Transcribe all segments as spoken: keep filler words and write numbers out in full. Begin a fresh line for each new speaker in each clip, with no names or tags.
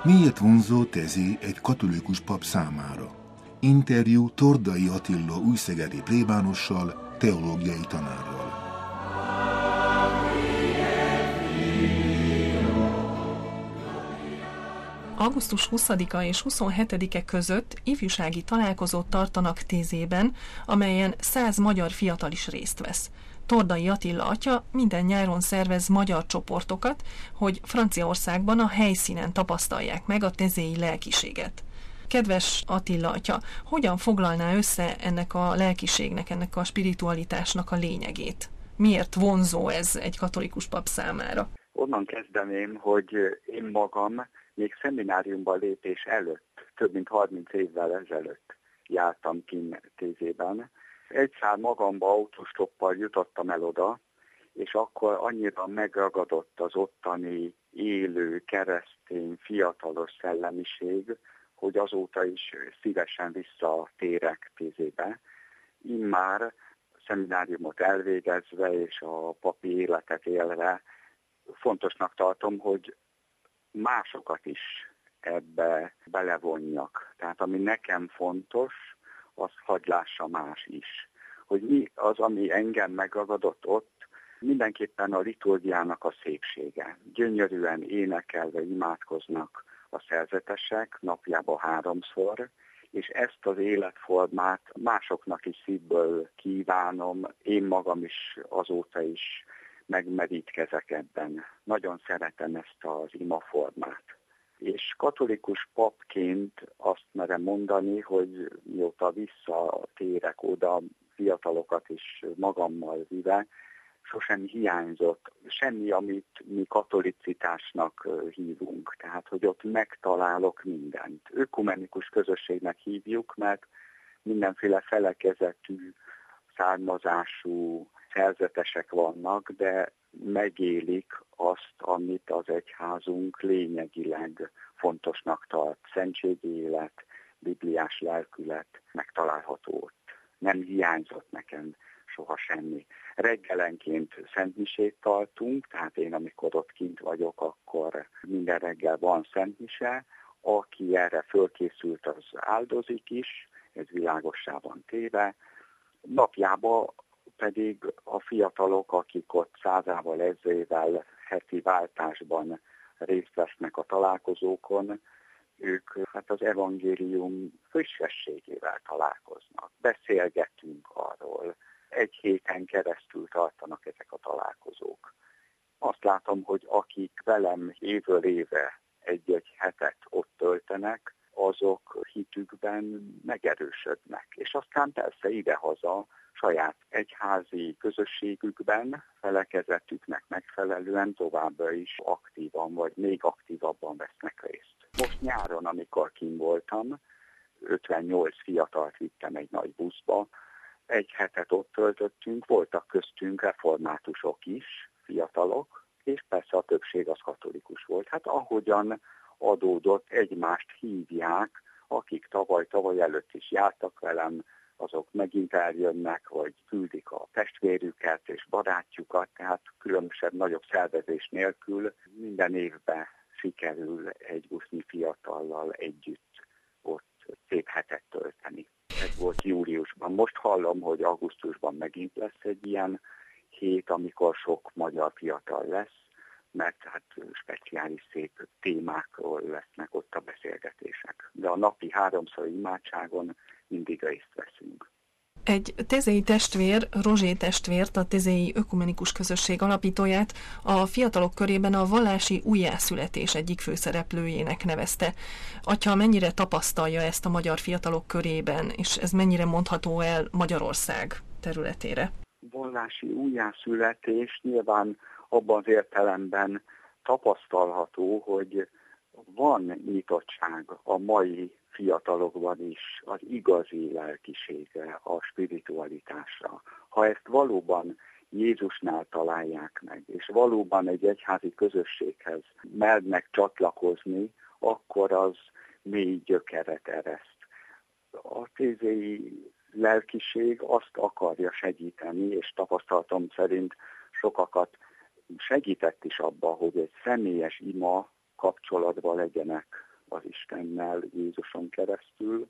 Miért vonzó Tézé egy katolikus pap számára? Interjú Tordai Attila újszegedi plébánossal, teológiai tanárral.
augusztus huszadika és huszonhetedike között ifjúsági találkozót tartanak Tézében, amelyen száz magyar fiatal is részt vesz. Tordai Attila atya minden nyáron szervez magyar csoportokat, hogy Franciaországban a helyszínen tapasztalják meg a tézéi lelkiséget. Kedves Attila atya, hogyan foglalná össze ennek a lelkiségnek, ennek a spiritualitásnak a lényegét? Miért vonzó ez egy katolikus pap számára?
Onnan kezdeném, hogy én magam még szemináriumban lépés előtt, több mint harminc évvel ezelőtt jártam kinn Tézében. Egyszer magamba autostoppal jutottam el oda, és akkor annyira megragadott az ottani élő, keresztény, fiatalos szellemiség, hogy azóta is szívesen visszatérek Tézébe. Immár szemináriumot elvégezve és a papi életet élve fontosnak tartom, hogy másokat is ebbe belevonjak. Tehát ami nekem fontos, az hadd lássa más is. Hogy mi az, ami engem megragadott ott, mindenképpen a liturgiának a szépsége. Gyönyörűen énekelve imádkoznak a szerzetesek, napjában háromszor, és ezt az életformát másoknak is szívből kívánom, én magam is azóta is megmerítkezek ebben. Nagyon szeretem ezt az imaformát. És katolikus papként azt merem mondani, hogy mióta visszatérek oda, fiatalokat is magammal vive, sosem hiányzott semmi, amit mi katolicitásnak hívunk. Tehát, hogy ott megtalálok mindent. Ökumenikus közösségnek hívjuk, mert mindenféle felekezetű, származású szerzetesek vannak, de megélik azt, amit az egyházunk lényegileg fontosnak tart. Szentségi élet, bibliás lelkület megtalálható ott. Nem hiányzott nekem soha semmi. Reggelenként szentmisét tartunk, tehát én amikor ott kint vagyok, akkor minden reggel van szentmise. Aki erre fölkészült, az áldozik is, ez világossá van téve. Napjában pedig a fiatalok, akik ott százával, ezrével heti váltásban részt vesznek a találkozókon, ők hát az evangélium frissességével találkoznak. Beszélgetünk arról. Egy héten keresztül tartanak ezek a találkozók. Azt látom, hogy akik velem évről éve egy-egy hetet ott töltenek, azok hitükben megerősödnek. És aztán persze idehaza saját egyházi közösségükben, felekezetüknek megfelelően továbbra is aktívan, vagy még aktívabban vesznek részt. Most nyáron, amikor kint voltam, ötvennyolc fiatalt vittem egy nagy buszba, egy hetet ott töltöttünk, voltak köztünk reformátusok is, fiatalok, és persze a többség az katolikus volt. Hát ahogyan adódott, egymást hívják, akik tavaly-tavaly előtt is jártak velem, azok megint eljönnek, vagy küldik a testvérüket és barátjukat, tehát különösebb nagyobb szervezés nélkül minden évben sikerül egy busznyi fiatallal együtt ott szép hetet tölteni. Ez volt júliusban. Most hallom, hogy augusztusban megint lesz egy ilyen hét, amikor sok magyar fiatal lesz, mert hát speciális szép témákról lesznek ott a beszélgetések. De a napi háromszor imádságon mindig részt veszünk.
Egy tézéi testvér, Rozsé testvért, a tézéi ökumenikus közösség alapítóját a fiatalok körében a vallási újjászületés egyik főszereplőjének nevezte. Atya mennyire tapasztalja ezt a magyar fiatalok körében, és ez mennyire mondható el Magyarország területére?
Vallási újjászületés nyilván abban az értelemben tapasztalható, hogy van nyitottság a mai fiatalokban is az igazi lelkiségre, a spiritualitásra. Ha ezt valóban Jézusnál találják meg, és valóban egy egyházi közösséghez mernek csatlakozni, akkor az mély gyökeret ereszt. A tézéi lelkiség azt akarja segíteni, és tapasztalatom szerint sokakat segített is abba, hogy egy személyes ima kapcsolatban legyenek az Istennel Jézuson keresztül,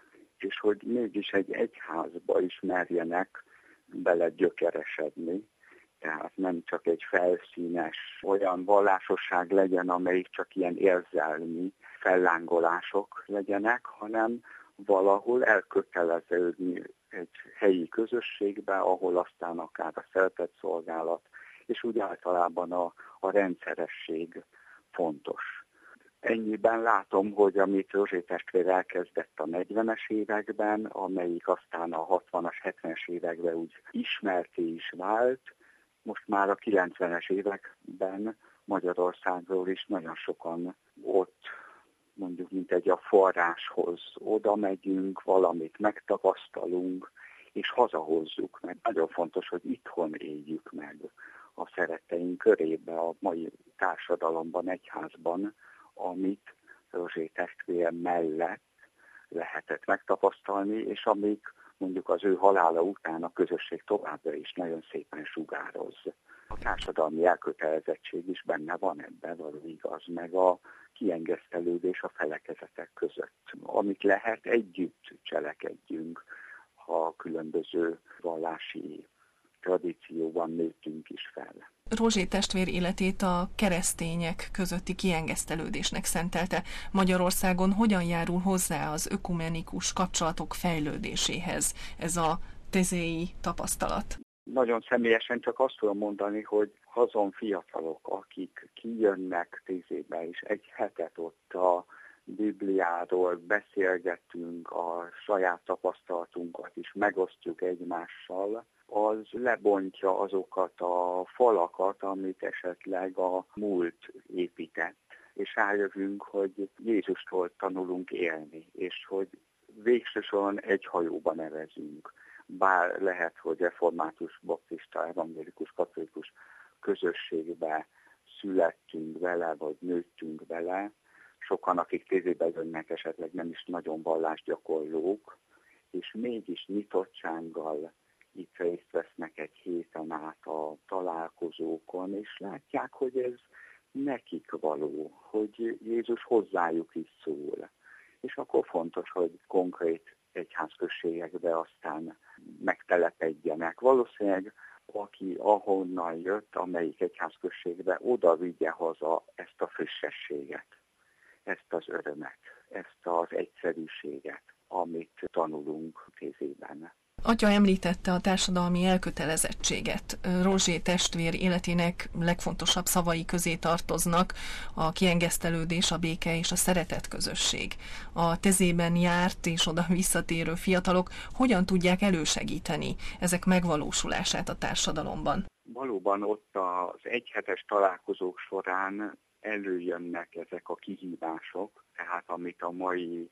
és hogy mégis egy egyházba is merjenek bele gyökeresedni. Tehát nem csak egy felszínes olyan vallásosság legyen, amelyik csak ilyen érzelmi fellángolások legyenek, hanem valahol elköteleződni egy helyi közösségbe, ahol aztán akár a szeretett szolgálat, és úgy általában a, a rendszeresség fontos. Ennyiben látom, hogy amit Rozsé testvér elkezdett a negyvenes években, amelyik aztán a hatvanas, hetvenes években úgy ismerté is vált, most már a kilencvenes években Magyarországról is nagyon sokan ott, mondjuk, mint egy a forráshoz oda megyünk, valamit megtapasztalunk, és hazahozzuk meg. Nagyon fontos, hogy itthon éljük meg a szeretteink körébe, a mai társadalomban, egyházban, amit Rozsé testvér mellett lehetett megtapasztalni, és amik mondjuk az ő halála után a közösség továbbra is nagyon szépen sugároz. A társadalmi elkötelezettség is benne van ebben, való igaz, meg a kiengesztelődés a felekezetek között. Amit lehet, együtt cselekedjünk, ha különböző vallási tradícióban nőttünk is fel.
Rozsé testvér életét a keresztények közötti kiengesztelődésnek szentelte. Magyarországon hogyan járul hozzá az ökumenikus kapcsolatok fejlődéséhez ez a tezéi tapasztalat?
Nagyon személyesen csak azt tudom mondani, hogy azon fiatalok, akik kijönnek tézébe, és egy hetet ott a Bibliáról beszélgetünk, a saját tapasztalatunkat is megosztjuk egymással, az lebontja azokat a falakat, amit esetleg a múlt épített, és rájövünk, hogy Jézustól tanulunk élni, és hogy végső soron egy hajóba nevezünk. Bár lehet, hogy református, baptista, evangélikus, katolikus közösségbe születtünk vele, vagy nőttünk vele, sokan, akik tézébe jönnek, esetleg nem is nagyon vallásgyakorlók, és mégis nyitottsággal itt részt vesznek egy héten át a találkozókon, és látják, hogy ez nekik való, hogy Jézus hozzájuk is szól. És akkor fontos, hogy konkrét egyházközségekbe aztán megtelepedjenek. Valószínűleg aki ahonnan jött, amelyik egyházközségbe, oda vigye haza ezt a frissességet, ezt az örömet, ezt az egyszerűséget, amit tanulunk tézében.
Atya említette a társadalmi elkötelezettséget. Rozsé testvér életének legfontosabb szavai közé tartoznak a kiengesztelődés, a béke és a szeretet közösség. A tezében járt és oda visszatérő fiatalok hogyan tudják elősegíteni ezek megvalósulását a társadalomban?
Valóban ott az egyhetes találkozók során előjönnek ezek a kihívások, tehát amit a mai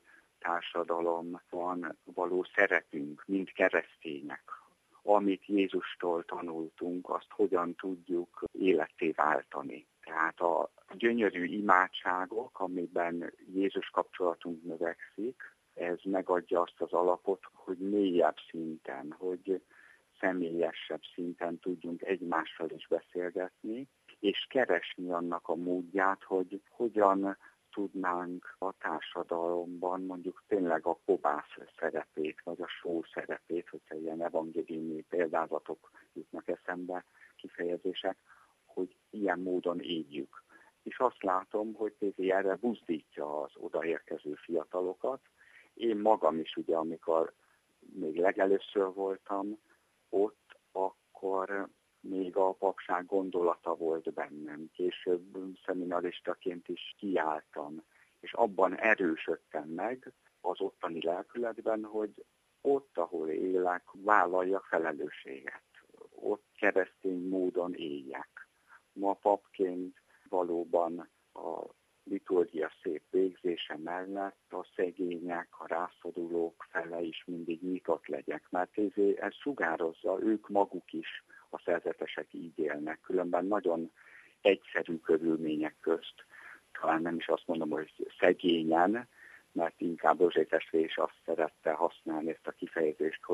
társadalomban való szerepünk, mint keresztények, amit Jézustól tanultunk, azt hogyan tudjuk életté váltani. Tehát a gyönyörű imádságok, amiben Jézus kapcsolatunk növekszik, ez megadja azt az alapot, hogy mélyebb szinten, hogy személyesebb szinten tudjunk egymással is beszélgetni, és keresni annak a módját, hogy hogyan tudnánk a társadalomban mondjuk tényleg a kovász szerepét, vagy a só szerepét, hogyha ilyen evangéliumi példázatok jutnak eszembe, kifejezések, hogy ilyen módon éljük. És azt látom, hogy Tézi erre buzdítja az odaérkező fiatalokat. Én magam is ugye, amikor még legelőször voltam ott, akkor még a papság gondolata volt bennem. Később szeminaristaként is kiálltam, és abban erősödtem meg az ottani lelkületben, hogy ott, ahol élek, vállaljak felelősséget. Ott keresztény módon éljek. Ma papként valóban a liturgia szép végzése mellett a szegények, a rászorulók fele is mindig nyitott legyek, mert ez sugározza, ők maguk is, a szerzetesek így élnek, különben nagyon egyszerű körülmények közt, talán nem is azt mondom, hogy szegényen, mert inkább Rozsé testvér is azt szerette használni ezt a kifejezést, hogy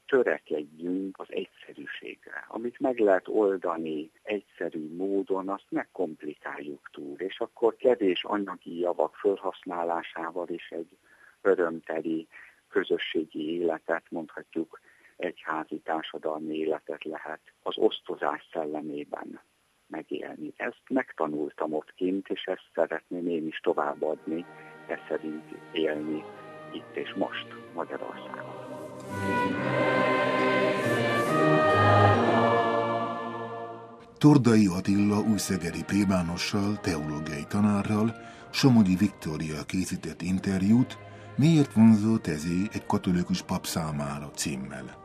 törekedjünk az egyszerűségre. Amit meg lehet oldani egyszerű módon, azt megkomplikáljuk túl, és akkor kevés anyagi javak felhasználásával is egy örömteli közösségi életet, mondhatjuk egyházi társadalmi életet lehet az osztozás szellemében megélni. Ezt megtanultam ott kint, és ezt szeretném én is továbbadni, e szerint élni itt és most Magyarországon.
Tordai Attila újszegedi plébánossal, teológiai tanárral, Somogyi Viktória készített interjút, Miért vonzó tezé egy katolikus pap számára címmel.